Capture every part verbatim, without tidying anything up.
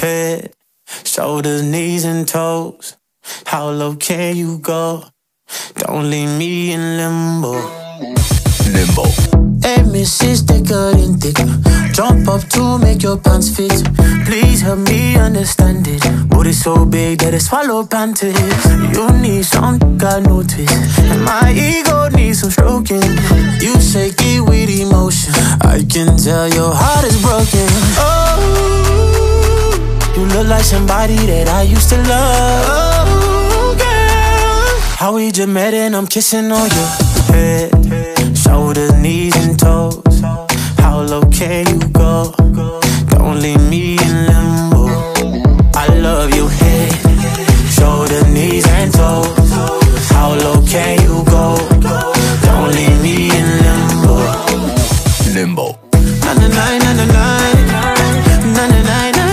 head, shoulders, knees and toes. How low can you go? Don't leave me in limbo. Limbo. Hey, missus thicker than thicker. Jump up to make your pants fit. Please help me understand it. Booty so big that it swallow panties. You need some, got no twist. And my ego needs some stroking. You shake it with emotion. I can tell your heart is broken. Oh, you look like somebody that I used to love. Oh, girl, how we just met and I'm kissing on your head, shoulders, knees and toes. How low can you go? Don't leave me in limbo. I love you, head, shoulders, knees and toes. How low can you go? Don't leave me in limbo. Limbo. Na na na na na na na na na na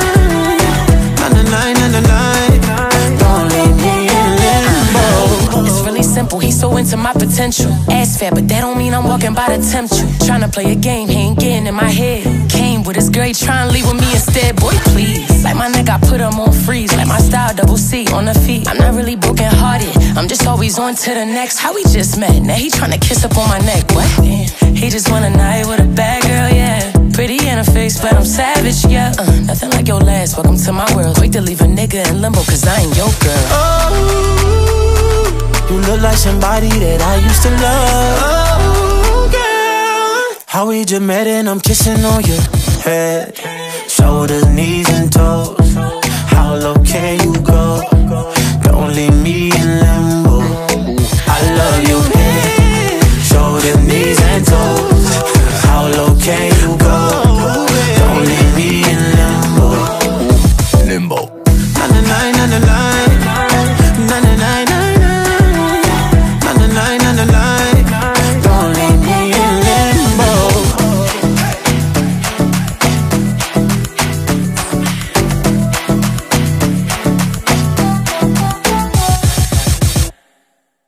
na na na. Don't leave me in limbo. It's really simple, he's so into my potential. Ass fat, but that don't mean I'm walking by to tempt you. Tryna play a game, he ain't getting in my head. Came with his girl, he tryna leave with me instead. Boy, please. Like my neck, I put him on freeze. Like my style, double C on the feet. I'm not really broken hearted, I'm just always on to the next. How we just met, now he tryna kiss up on my neck. What? He just want a night with a bad girl, yeah. Pretty in her face, but I'm savage, yeah. uh, Nothing like your last, welcome to my world. Quick to leave a nigga in limbo, cause I ain't your girl. Oh, you look like somebody that I used to love. Oh, girl, how we just met and I'm kissing on your head, shoulders, knees and toes. How low can you